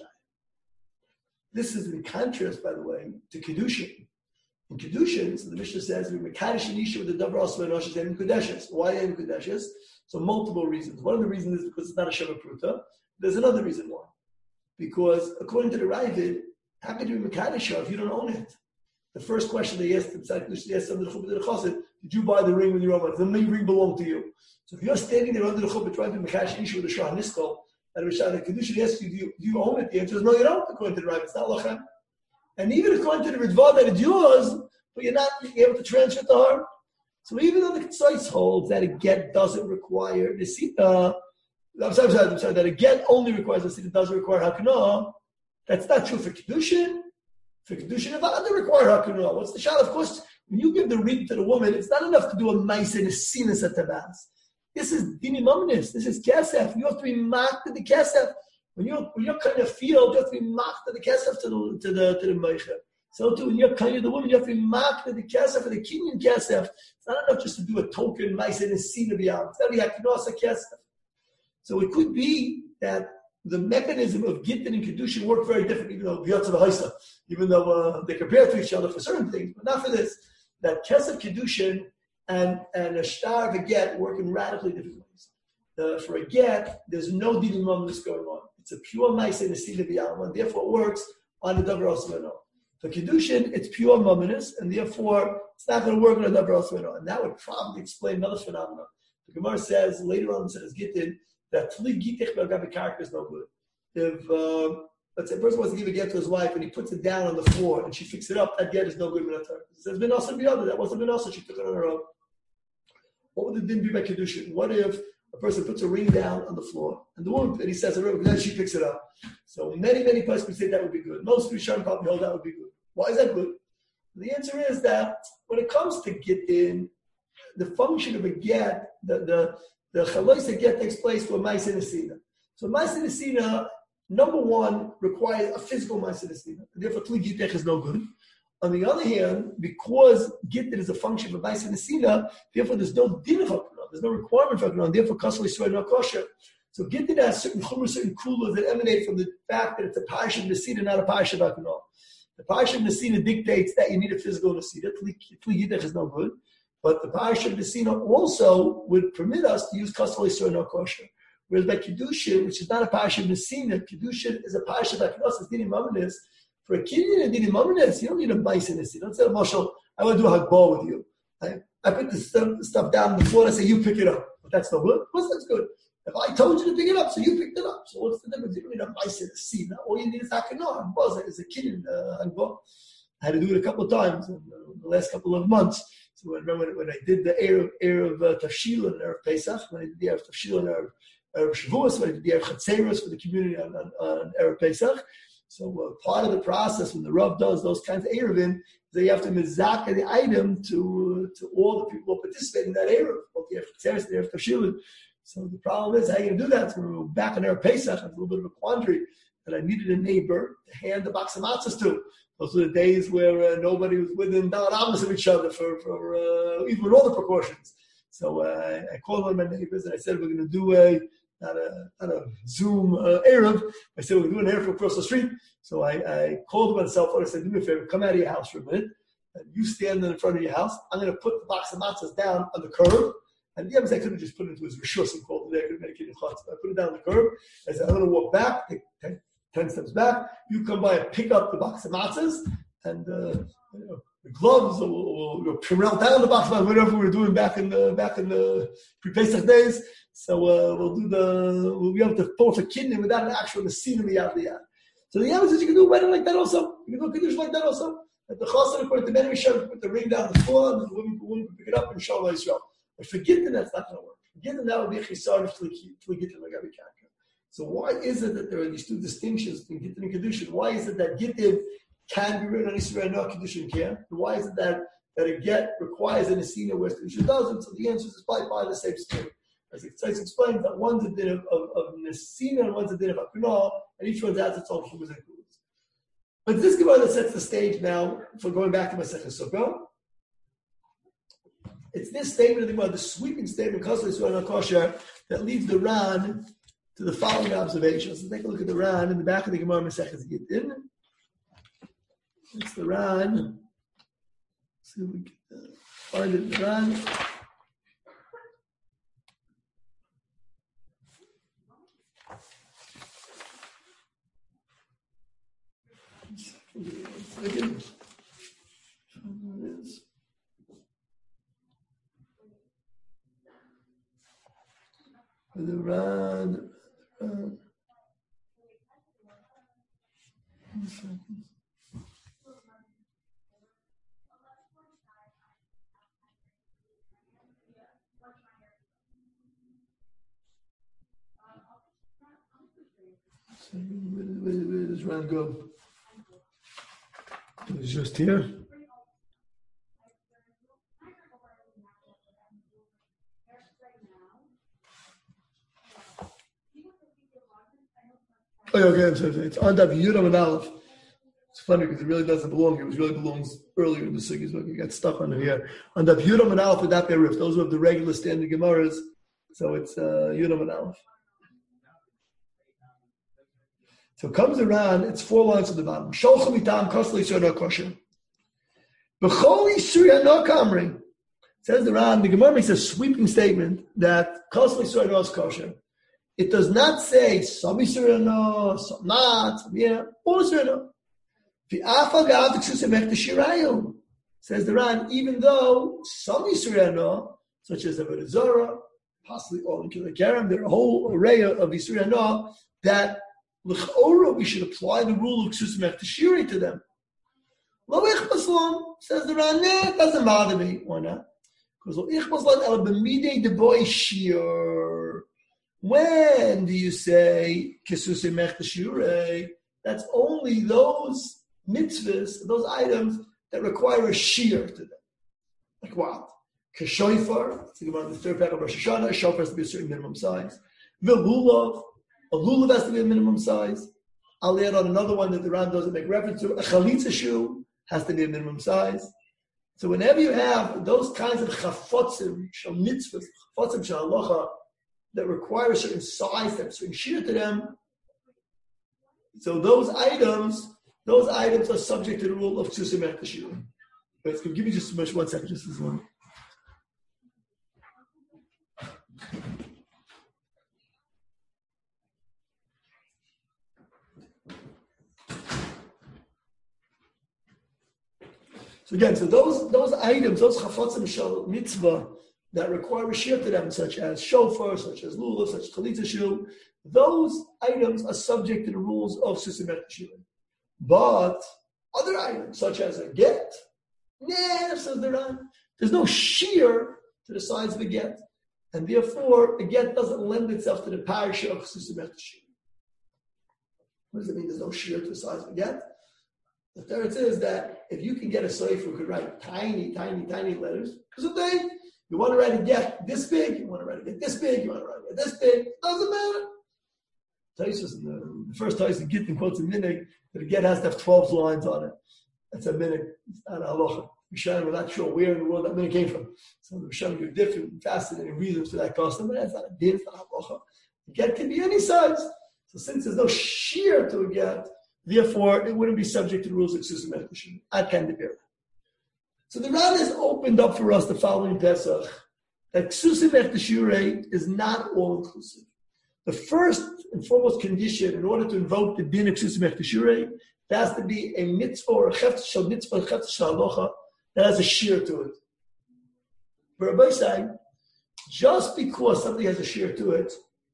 This is in contrast, by the way, to Kedushin. In Kedushin, so the Mishnah says we mekadosh nisha with the davar asma noshes and in Kedushes. Why in Kedushes? So multiple reasons. One of the reasons is because it's not a sheva pruta. There's another reason why. Because according to the Ravid, how can you be mekadosh if you don't own it? The first question they asked him, they asked under the chuppah the chassid, did you buy the ring when you were on? The ring belonged to you. So if you're standing there under the chuppah trying to mekadosh nisha with a shah niskol, and Rishad Kedushin asks you, do you, do you own it? The answer is no, you don't. According to the Ravid, it's not lachem. And even according to the Ritva that it's yours, but you're not being able to transfer it to her. So even though the K'tzais holds that a get doesn't require the sita, I'm sorry, I'm sorry, I'm sorry, that a get only requires the sita, doesn't require hakana, that's not true for Kedushin. For Kedushin, if I don't require hakana, what's the shot? Of course, when you give the ring to the woman, it's not enough to do a maisa and a sinus at tabas. This is dini mamnis. This is kesef. You have to be marked to the kesef. When you're when you're kind of field, you have to be marked to the kesef to the to the to the meicher. So too, when you're kind of the woman, you have to be marked to the kesef and the kinyan kesef. It's not enough just to do a token maisa and a sin of yam. It's got to be haknos a kesef. So it could be that the mechanism of gittin and kedushin work very different, even though b'yatzav haisa, even though uh, they compare to each other for certain things, but not for this. That kesef kedushin and and a shtar of a get work in radically different ways. Uh, for a get, there's no din mamnis going on. It's a pure maisa and a sin of yam, and therefore it works on the davar osmano. For kedushin, it's pure mamnis, and therefore it's not going to work on a davar osmano. And that would probably explain another phenomenon. The Gemara says later on, it says Gittin, that Tli Gitich B'Agabi Karka is no good. If, uh, let's say a person wants to give a get to his wife and he puts it down on the floor and she picks it up, that get is no good. It says, Ben also the other. That wasn't Ben also, she took it on her own. What would the din be by Kedushin? What if a person puts a ring down on the floor and the woman, and he says, and then she picks it up? So many, many persons say that would be good. Most Rishonim probably hold that would be good. Why is that good? The answer is that when it comes to Gittin, the function of a get, the the the chaloisa get takes place for Ma'aseh Nesina. So Ma'aseh Nesina, number one, requires a physical Ma'aseh Nesina. Therefore, Tli Gitech is no good. On the other hand, because Gittin is a function of Ma'aseh Nesina, therefore there's no din of Hakuna, there's no requirement for Hakuna, therefore Kasal Yisrael no kosher. So Gittin has certain chumras, certain kulas that emanate from the fact that it's a parsha of Nesina, not a parsha of Hakuna. The parsha of Nesina dictates that you need a physical Nesina. Tli Gitech is no good. But the parsha of Nesina also would permit us to use Kasal Yisrael no kosher. Whereas by Kedushin, which is not a parsha of Nesina, Kedushin is a parsha of Hakuna, it's Dinim Amanis. For a Kinyan and Dinim Amanis, you don't need a Ma'aseh Nesina. Don't say, Moshe, I want to do a Hagbah with you. I, I put the stuff, stuff down on the floor and I say, you pick it up. But that's no good. Of course that's good. If I told you to pick it up, so you picked it up. So what's the difference? You don't need a Ma'aseh Nesina. All you need is Hakanah. Hagbah is a Kinyan uh, Hagbah. I had to do it a couple of times in uh, the last couple of months. So I remember when, when I did the Erev, Erev uh, Tafshil and Erev Pesach, when I did the Erev Tafshil and Erev, Erev Shavuos, when I did the Erev Chatzeros for the community on, on, on Erev Pesach. So uh, part of the process when the Rav does those kinds of Erevin, they have to mizaka the item to to all the people who participate in that Erev, both the Erev Chatzeros and the Erev Tafshil. So the problem is, how are you going to do that? So we were back in Erev Pesach, I had a little bit of a quandary that I needed a neighbor to hand the box of matzahs to. Those were the days where uh, nobody was within dollar hours of each other for, for uh, even with all the precautions. So uh, I called one of my neighbors and I said, we're going to do a, not a, not a Zoom uh, Erev. I said, we're going to do an Erev across the street. So I, I called him on the cell phone. I said, do me a favor, come out of your house for a minute. And you stand in front of your house. I'm going to put the box of matzahs down on the curb. And the I could have just put it into his rishus and called it there. I could have made it in the I put it down on the curb. I said, I'm going to walk back, take ten, ten steps back. You come by and pick up the box of matzahs. And uh, you know, the gloves or, or, or Purell down the box, whatever we were doing back in the back in the pre-Pesach days. So uh, we'll do the we'll be able to pull a kidney without an actual machinery out of the ad. So the answer is you can do better like that also. You can do kiddush like that also. At the chassan, according to many Rishonim, put the ring down the floor, and the woman, the woman can pick it up and show Israel. But for Gittin, that's not going to work. For Gittin, that would be a chisar if we Gittin like every character. So why is it that there are these two distinctions between Gittin and Kedushin? Why is it that Gittin can be written on Israel, no Kedushin can? And why is it that, that a get requires an Esina where Kedushin doesn't? So the answer is by, by the same spirit. As it explains that one's a din of, of, of Nesina and one's a din of Akunah, and each one has its own chumas and kulas. But this Gemara that sets the stage now for going back to Masechah Sukkah. It's this statement of the Gemara, the sweeping statement, Kasal Yisrael Kosher, that leads the Ran to the following observations. So take a look at the Ran in the back of the Gemara Masechah Gittin. It's the Ran. Let's see if we can uh, find it in the Ran. Second. The Ran. Ran. One second. Where, where, where does Ran go? It's just here. Oh, okay, so it's on Daf Yudam and Aleph. It's funny because it really doesn't belong here. It really belongs earlier in the Sukkot, but we got stuck on it here. On Daf Yudam and Aleph with Daf Yerif. Those who have the regular standard Gemaras. So it's uh, Yudam and Aleph. So it comes around, it's four lines at the bottom. Sholcha mitam kosel yisur no kosher. B'chol yisur no kamri. Says the Ran, the Gemara makes a sweeping statement that kosel yisur no is kosher. It does not say some yisur no, some not, some yeah, all yisur no. V'afal ga'al t'ksus emech t'shirayu. Says the Ran, even though some yisur no, such as Avodah Zarah, possibly all in Kilei Kerem. There are a whole array of Yisur Hana that l'chora we should apply the rule of Ksus Mech Teshiri to them. Lo ichbaslam, says the Raneh, it doesn't bother me. Why not? Because lo ichbaslam el b'midei de boy shir. When do you say Ksus Mech Teshiri? That's only those mitzvahs, those items that require a shear to them. Like what? Kashoifar, think about the third pack of Rosh Hashanah, a shofar has to be a certain minimum size. Vilulav, a lulav has to be a minimum size. I'll add on another one that the Ram doesn't make reference to. A chalitza shoe has to be a minimum size. So whenever you have those kinds of chafotzim, shal mitzvahs, chafotzim shal halacha, that require a certain size, that have a certain shear to them, so those items, those items are subject to the rule of Ksus Mech Teshiri. But it's going to give me just much one second, just this one. So again, so those those items, those chafotzim shal mitzvah that require a shear to them, such as shofar, such as lulav, such as chalitza shoe, those items are subject to the rules of Ksus Mech Teshiri. But other items, such as a get, nah, says the Ran, there's no shear to the size of a get, and therefore a get doesn't lend itself to the parasha of Ksus Mech Teshiri. What does it mean? There's no shear to the size of a get. The third is that if you can get a sofer who could write tiny, tiny, tiny letters, because if they, you want to write a get this big, you want to write a get this big, you want to write a get this big, it doesn't matter. Taisus, the, the first Taisus Gittin quotes a minig that a get has to have twelve lines on it. That's a minig. It's not a halacha. Rishonim were not sure where in the world that minig came from. So the Rishonim give different, fascinating reasons for that custom, but that's not a din, it's not a halacha. A get can be any size. So since there's no shear to a get, therefore it wouldn't be subject to the rules of Ksus Mech Teshiri. I can be So the Ran has opened up for us the following Pesach that Ksus Mech Teshiri is not all inclusive. The first and foremost condition in order to invoke the din of Ksus Mech Teshiri, there has to be a mitzvah or a chefetz shel mitzvah, a chefetz shel halacha that has a shear to it. But Rabbi say, just because something has a shear to it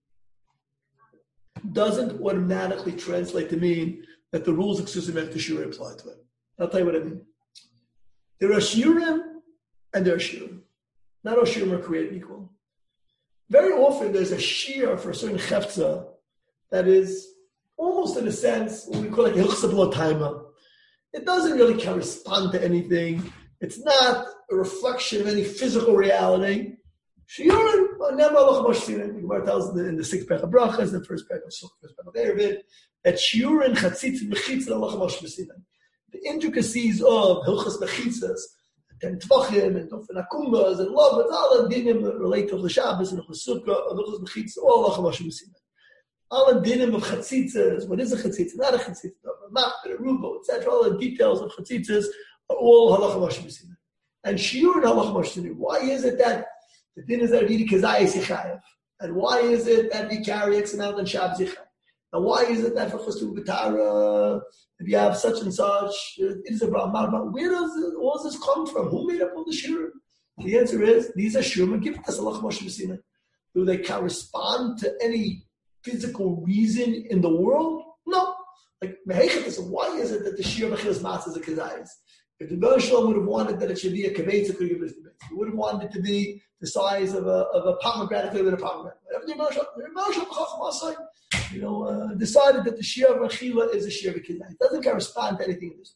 doesn't automatically translate to mean that the rules of Ksus Mech Teshiri apply to it. I'll tell you what I mean. There are shiurim and there are shiurim. Not all shiurim are created equal. Very often there's a shear for a certain chefza that is almost in a sense what we call like hilchsa b'lo taima. It doesn't really correspond to anything. It's not a reflection of any physical reality. Shiurim, the Gemara tells in the, in the sixth parak of brachas, the first parak of Sukkot, the first parak of Erevin, that shiurim chatzitz mechitz halacha moshe b'sinan. The intricacies of hilchas mechitzas, and tvachim, and dofen akumbas, and love, it's all the dinim that relate to the Shabbos and the Sukkah, and hilchas mechitzas, all halacha moshe b'sinan. All the dinim of chatzitzas, what is a chatzitza, not a chatzitza, a map, a rubo, et cetera. All the details of chatzitzas are all halacha moshe b'sinan. And shiur and halacha moshe b'sinan. Why is it that the din is that we kazayis yichayev? And why is it that we carry X amount on Shabbos yichayev? And why is it that for Chosru B'tara, if you have such and such, it is a Brahman? Where does it, all this come from? Who made up all the shiur? The answer is, these are shiur and give us halacha moshe b'sinan. Do they correspond to any physical reason in the world? No. Like, why is it that the shiur b'chilas matzah is a kazayis? If the Baruch Shalom would have wanted that it should be a kavetz, it could give it a kavetz. He would have wanted it to be the size of a of a pomegranate, it could have been a pomegranate. Whatever the Baruch Shalom, you know, uh, decided that the shiur of achila is a shiur of kazayis. It doesn't correspond to anything in this.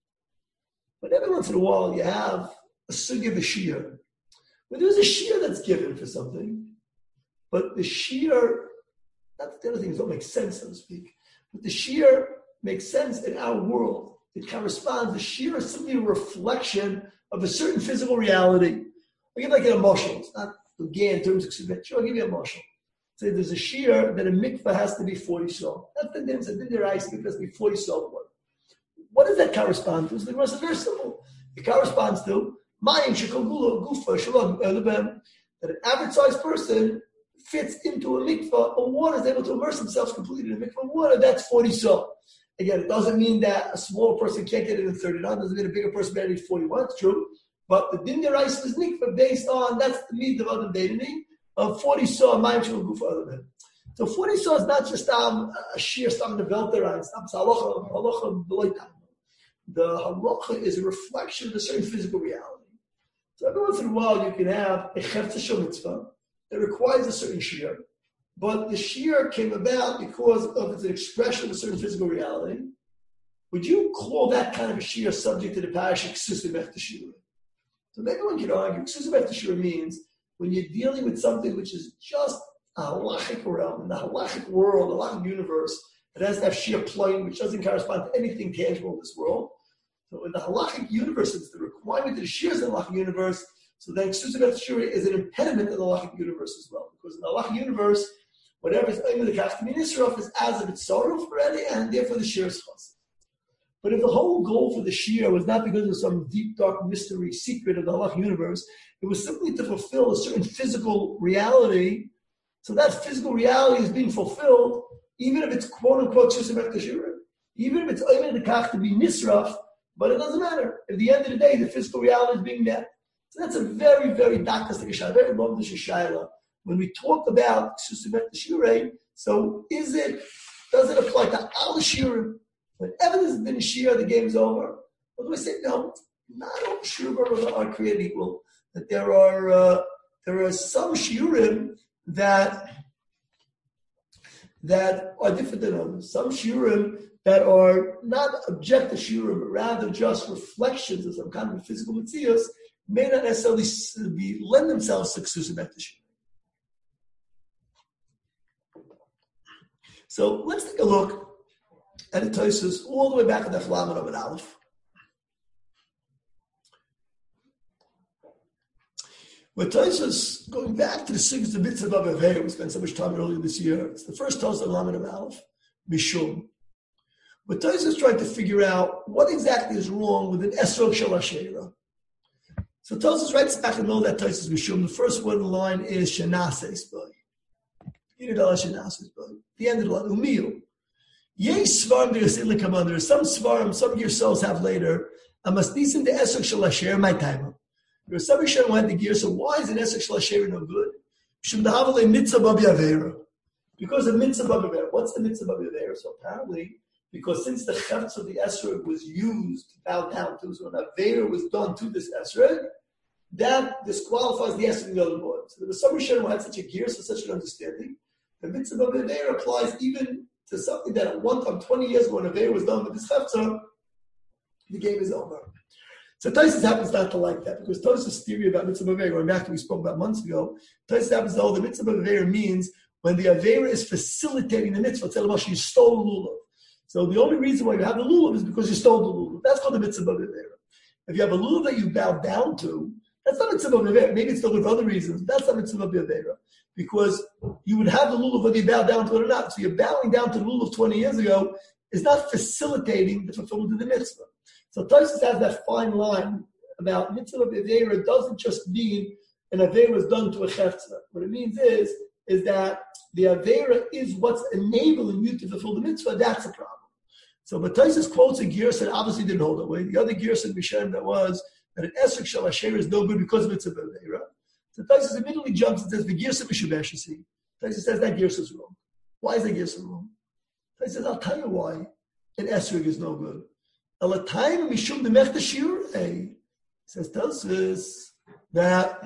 But every once in a while, you have a sugi of a shiur. When there's a shiur that's given for something, but the shiur, not that the other things don't make sense, so to speak, but the shiur makes sense in our world. It corresponds. The shiur is simply a reflection of a certain physical reality. I'll give like an emotion. It's not again in terms of submit. Sure, I'll give you an emotion. Say there's a shiur that a mikvah has to be forty so. That's the difference. The din rice mikvah has to be forty so. What does that correspond to? The rest is very simple. It corresponds to mayim shekol gufa shalom that an average sized person fits into a mikvah of water, is able to immerse themselves completely in a mikvah of water. That's forty so. Again, it doesn't mean that a smaller person can't get it in thirty-nine. It doesn't mean a bigger person can't get forty-one. It's true. But the din deraisa is mikvah based on, that's the need of Adam Deidini. of forty saw mindful goof other. So forty saw is not just um, a sheer stam the velter, it's not halacha halacha b'loitam. The halacha is a reflection of a certain physical reality. So every once in a while you can have a chefta shel mitzvah that requires a certain shear, but the shear came about because of its expression of a certain physical reality. Would you call that kind of a shear subject to the parashah ksusim echtashira? So maybe one could argue ksusim echtashira means when you're dealing with something which is just a halachic realm, in the halachic world, a halachic universe, it has to have sheer plane, which doesn't correspond to anything tangible in this world. So in the halachic universe, it's the requirement that the shear is in the halachic universe. So then ksusim echtashira is an impediment in the halachic universe as well, because in the halachic universe, whatever is aimed the kach to be nisraf is as of its sorrow already, and therefore the shear is chas. But if the whole goal for the Shia was not because of some deep, dark mystery secret of the halach universe, it was simply to fulfill a certain physical reality. So that physical reality is being fulfilled, even if it's quote-unquote Shusabek Tashura, even if it's only the kach to be nisraf, but it doesn't matter. At the end of the day, the physical reality is being met. So that's a very, very dakastic shayla, very long shayla. When we talk about Shusabek Tashura, so is it, does it apply to all shiurim? Whenever there's been a shir, the game is over. What do I say? No, not all shiurim are created equal. That there are uh, there are some shiurim that that are different than others. Some shiurim that are not objective shiurim, but rather just reflections of some kind of physical materials, may not necessarily be lend themselves to ksusim echtashira. So let's take a look at the Tosfos all the way back at the Lamed of an Aleph. With Tosfos, going back to the six of Mitzvah of Aveir, we spent so much time earlier this year. It's the first Tosfos of Lamed of Aleph, Mishum. But Tosfos trying to figure out what exactly is wrong with an Esrog Shel Asherah. So Tosfos writes back in the middle of that Tosfos Mishum. The first one in the line is Shenases Boy. Shenases Boy. The end of the line, Umil. Yes, svarim there is some svarim, some yourselves have later. I must listen to Esrog Shel Asher my time. There was some Yisrael who had the gear. So why is an Esrog Shel Asher no good? Because of mitzvah b'avera. What's the mitzvah b'avera? So apparently, because since the chetz of the Esrog was used to bow down to, so an avera was done to this Esrog, that disqualifies the Esrog in the other board. So there was some Yisrael who had such a gear, so such an understanding. The mitzvah b'avera applies even to something that at one time, twenty years ago, when a veil was done with this chefza, the game is over. So Tosfos happens not to like that, because Tosfos' theory about mitzvah aveira, going back to what we spoke about months ago, Tosfos happens to hold the mitzvah aveira means when the aveira is facilitating the mitzvah. Tell about you stole the lulav. So the only reason why you have the lulav is because you stole the lulav. That's called the mitzvah aveira. If you have a lulav that you bow down to, that's not mitzvah aveira. Maybe it's still for other reasons. That's not mitzvah aveira. Because you would have the lulav whether you bow down to it or not. So you're bowing down to the lulav twenty years ago is not facilitating the fulfillment of the mitzvah. So Tosfos has that fine line about mitzvah aveira doesn't just mean an aveira is done to a chefza. What it means is, is that the aveira is what's enabling you to fulfill the mitzvah. That's a problem. So but Tosfos quotes a gear that obviously didn't hold that way. The other gear said Mishem that was that an Esrog Shel Asher is no good because of mitzvah aveira. So Tosfos immediately jumps and says, the Girsa B'Shubeshasi. Tosfos says that Girsa is wrong. Why is that Girsa wrong? Tosfos says, I'll tell you why an Esrog is no good. Alatayim Mishum Demech Tashirei. Says Tosfos that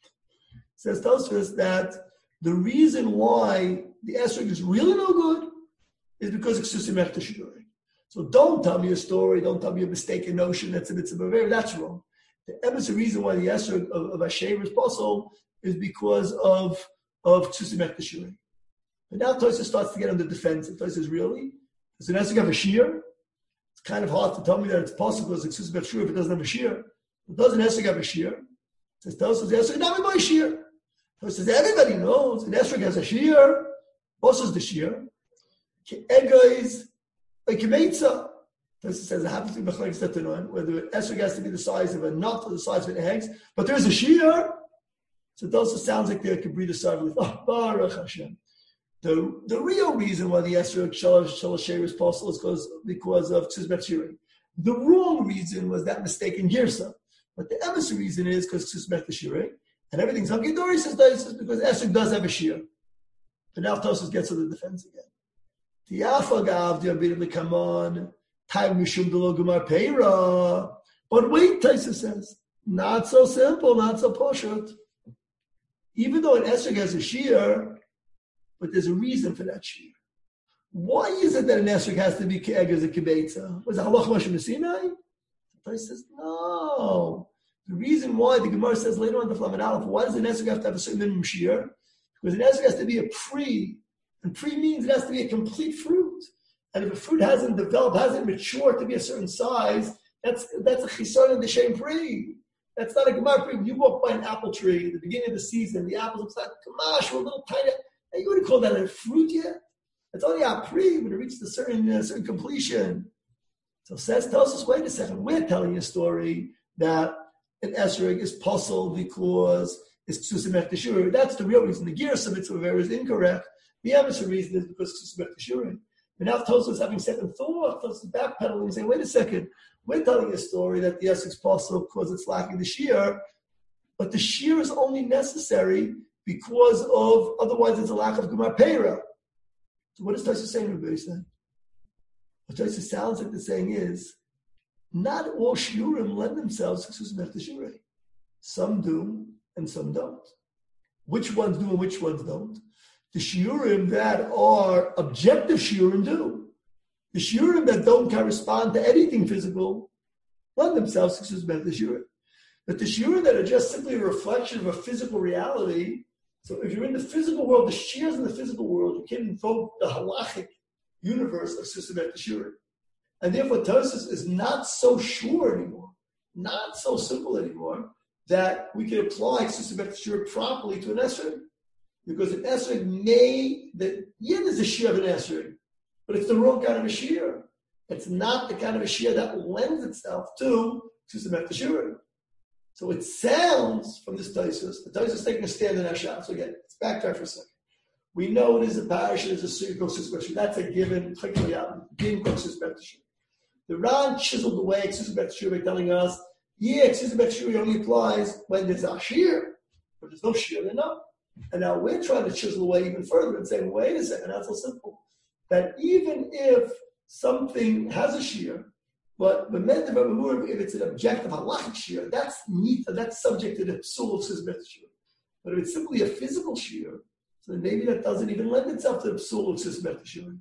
says Tosfos that the reason why the Esrog is really no good is because of Ksusim Demech Tashirei. So don't tell me a story, don't tell me a mistaken notion that's a mitzvah aveira. That's wrong. The evidence, the reason why the Esrog of, of Asher is possible is because of of Ksusim Echtashira. But now Tosfos starts to get on the defensive. Tosfos says, really? Does an Esrog have a shear? It's kind of hard to tell me that it's possible as a Ksusim Echtashira if it doesn't have a shear. But does an Esrog have a shear? Says Tosfos, the Esrog not by shear. Tosfos says, everybody knows an Esrog has a shear. What is the shear? Ego is like a Kemeitza. Tosfos says it happens to be Bechlek Setanoin, where the Esrog has to be the size of a nut or the size of an egg, but there's a shear. So it also sounds like they could breathe a sigh of oh, Baruch Hashem. The, the real reason why the Esrog Shel Asher is possible is because, because of Tzizbet Shirei. The wrong reason was that mistake in Girsa. But the evidence reason is because Tzizbet Shirei. and everything's hunky dory, says Tosfos, because Esrog does have a shear. But now Tosfos gets to the defense again. Tiafagav diabit come on, time mishum delo gumar peira. But wait, Tosfos says, not so simple, not so poshut. Even though an esrog has a shear, but there's a reason for that shear. Why is it that an esrog has to be ke'eg as a kibetza? Was it halach Moshe Messinai? The Tosfos says, no. The reason why the Gemara says later on the Flamin Aleph, why does an esrog have to have a certain minimum shear? Because an esrog has to be a pre, and pre means it has to be a complete fruit. And if a fruit hasn't developed, hasn't matured to be a certain size, that's that's a chisaron in the shem pre. That's not a Gemara pre. When you walk by an apple tree at the beginning of the season, the apples look like kamash, or a little tiny, and you wouldn't call that a fruit yet. It's only a pre when it reaches a certain, uh, certain completion. So says, tells us, wait a second, we're telling a story that an esrog is possible because it's ksusim echtashurim. That's the real reason. The Gersa mitzvah is incorrect. The other reason is because ksusim echtashurim. But now Tosfos is having second thought, Tosfos is backpedaling and saying, wait a second, we're telling a story that the esrog is possible because it's lacking the shear, but the shear is only necessary because of, otherwise it's a lack of Gemar Peira. So what is Tosfos saying, Rabbi said? What Tosfos sounds like the saying is, not all shiurim lend themselves to ksusim echtashurim. Some do and some don't. Which ones do and which ones don't? The shiurim that are objective shiurim do. The shiurim that don't correspond to anything physical lend themselves to ksusim echtashurim. But the shiurim that are just simply a reflection of a physical reality, so if you're in the physical world, the shears in the physical world, you can invoke the halachic universe of ksusim echtashurim. And therefore, Tosfos is not so sure anymore, not so simple anymore, that we can apply ksusim echtashurim properly to an esrog. Because an esrog may, the, yeah, there's a shear of an esrog, but it's the wrong kind of a shear. It's not the kind of a shear that lends itself to ksusim echtashurim. So it sounds from this Tosfos, the Tosfos is taking a stand in Hashem. So again, let's backtrack for a second. We know it is a parish, it is a circle ksusim echtashurim. That's a given, given ksusim echtashurim. The Ran chiseled away ksusim echtashurim by telling us, yeah, ksusim echtashurim only applies when there's a shear, but there's no shear, then no. And now we're trying to chisel away even further and saying, wait a second, that's so simple. That even if something has a shear, but if it's an objective halachic shear, that's neat, that's subject to the psul of ksusim echtashurim. But if it's simply a physical shear, so then maybe that doesn't even lend itself to the psul of ksusim echtashurim.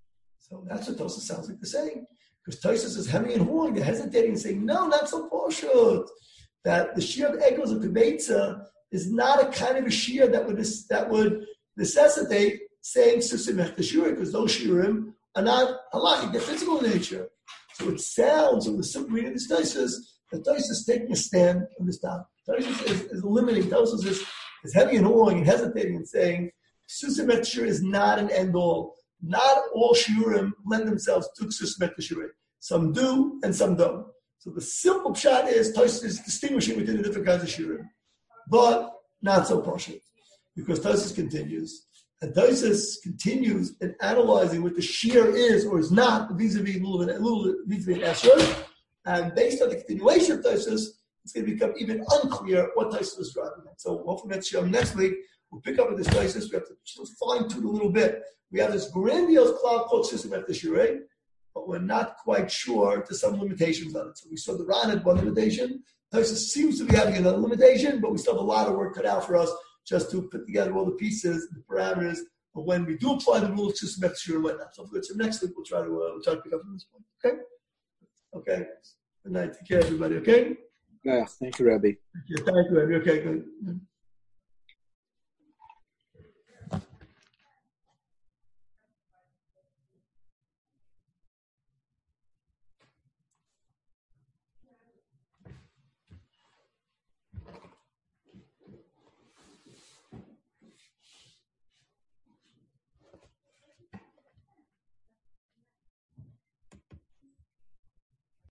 So that's what Tosfos sounds like they're saying. Because Tosfos is hemming and hawing, they're hesitating and saying, no, not so poshut. That the shear of egos of kibetza is not a kind of a shear that would that would necessitate saying ksusim echtashurim, because those shiurim are not halachic, they're physical in nature. So it sounds, from the simple reading of this Tosfos, that Tosfos is taking a stand on this topic. Tosfos is, is limiting, Tosfos is, is heavy and hawing and hesitating and saying, ksusim echtashurim is not an end-all. Not all shiurim lend themselves to ksusim echtashurim. Some do and some don't. So the simple pshat is Tosfos is distinguishing between the different kinds of shiurim, but not so partial, because Tosfos continues, and Tosfos continues in analyzing what the shear is or is not vis-a-vis vis-a-vis an esrog, and based on the continuation of Tosfos, it's going to become even unclear what Tosfos is driving at. So hopefully next year, next week, we'll pick up with this Tosfos. We have to just fine-tune a little bit. We have this grandiose cloud called ksusim echtashurim, but we're not quite sure to some limitations on it. So we saw the Ran had one limitation. Tosfos seems to be having another limitation, but we still have a lot of work cut out for us just to put together all the pieces, the parameters of when we do apply the rule of ksusim echtashurim and whatnot. So, so next week we'll try to uh, we'll try to pick up from this point. Okay. Okay. Good night. Take care, everybody. Okay. Yeah. Thank you, Rabbi. Thank you. Thank you, Rabbi. Okay. Good.